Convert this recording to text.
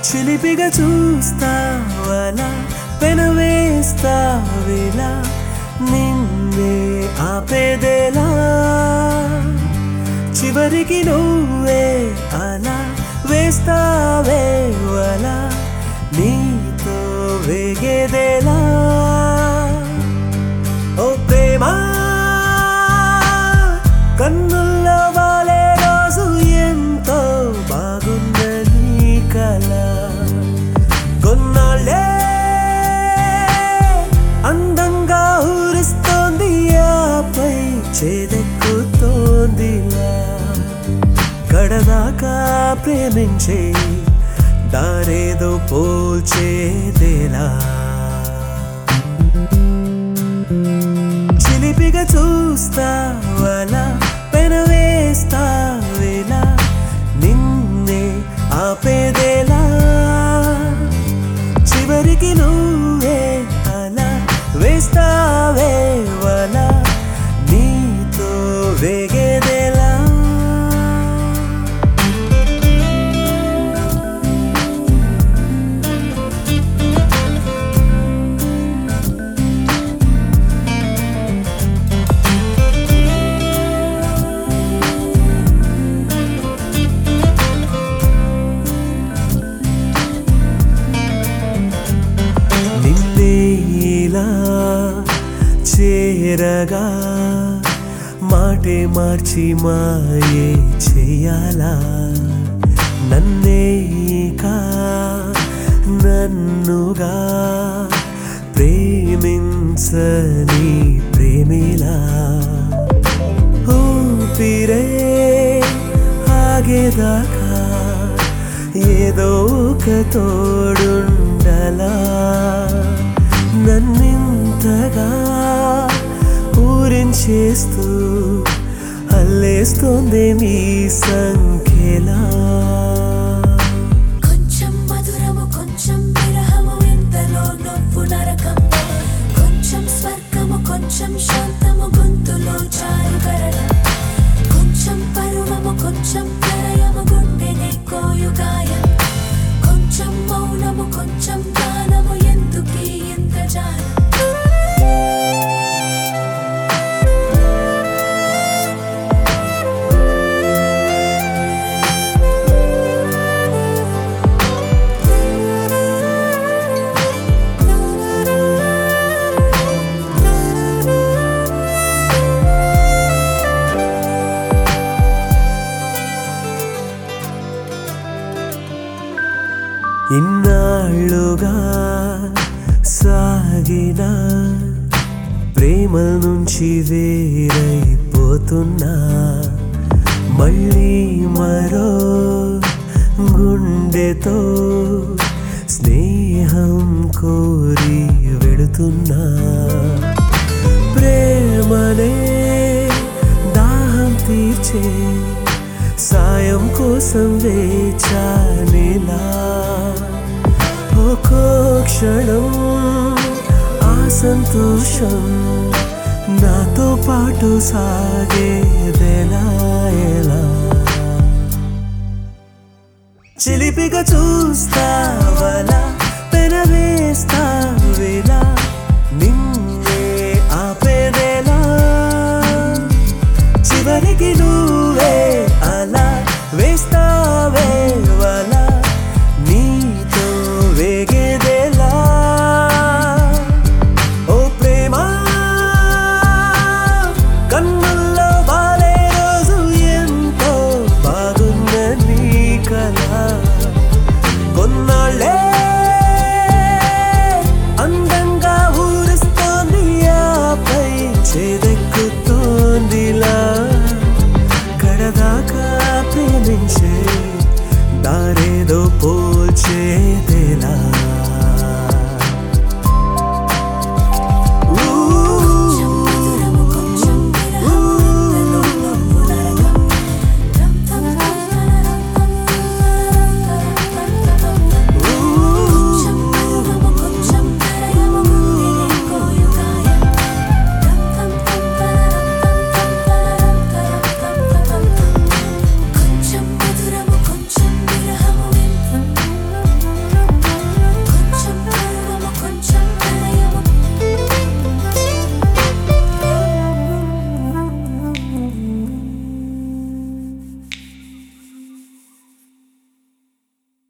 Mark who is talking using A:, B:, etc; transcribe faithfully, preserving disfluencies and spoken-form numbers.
A: చిలిపిగా చూస్తావలా పెనవేస్తావేలా నిన్నే ఆపేదేలా చివరికి నువ్వే అలా వేస్తావే వలా నీతో వేగేదేలా ఓ ప్రేమ కన్నుల్లో వాలే రోజు ఎంతో బాగుందని కల కొన్నాళ్ళే అందంగా ఊరిస్తోంది ఆపై చేదెక్కుతోందిలా కడదాకా ప్రేమించే దారేదో పోల్చేదేలా చిలిపిగా చూస్తావలా పెనవేస్తావేలా నిన్నే ఆపేదేలా చివరికి నువ్వే అలా వేస్తావే వలా నీతో వేగేదేలా చేరగా మాటే మార్చి మాయే చేయాలా నన్నేకా నన్నుగా ప్రేమించని ప్రేమిలా ఊపిరే ఆగేదాకా ఏదో ఒక తోడుండలా నన్నింతగా ఊరించేస్తూ అల్లేస్తోంది నీ సంఖ్యలా
B: కొంచెం మధురము కొంచెం విరహము ఇంతలో నవ్వు నరకం కొంచెం స్వర్గము కొంచెం శాంతము గొంతులో చారు కరణం కొంచెం పరువము కొంచెం ప్రళయము గుండెనే కోయు గాయం కొంచెం మౌనము కొంచెం గానము ఎందుకీ ఇంత జాలం
A: ఇన్నాళ్ళుగా సాగిన ప్రేమల నుంచి వేరైపోతున్నా మళ్ళీ మరో గుండెతో స్నేహం కోరి వెళుతున్నా ప్రేమనే దాహం తీర్చే సాయం కోసం వేచానిలా ఒక్కో క్షణం ఆ సంతోషం నాతో పాటు సాగేదెలా ఎలా చిలిపిగా చూస్తా